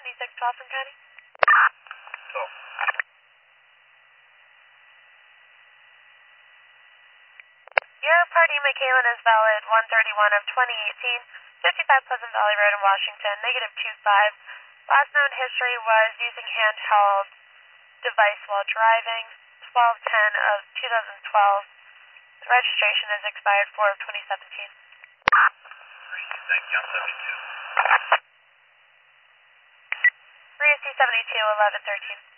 76 Dawson County. So, Your party McKalen is valid 131 of 2018, 55 Pleasant Valley Road in Washington, -25. Last known history was using handheld device while driving, 12/10 of 2012. The registration is expired 4 of 2017. thank you, I'm 72. 3AC 72, 1113.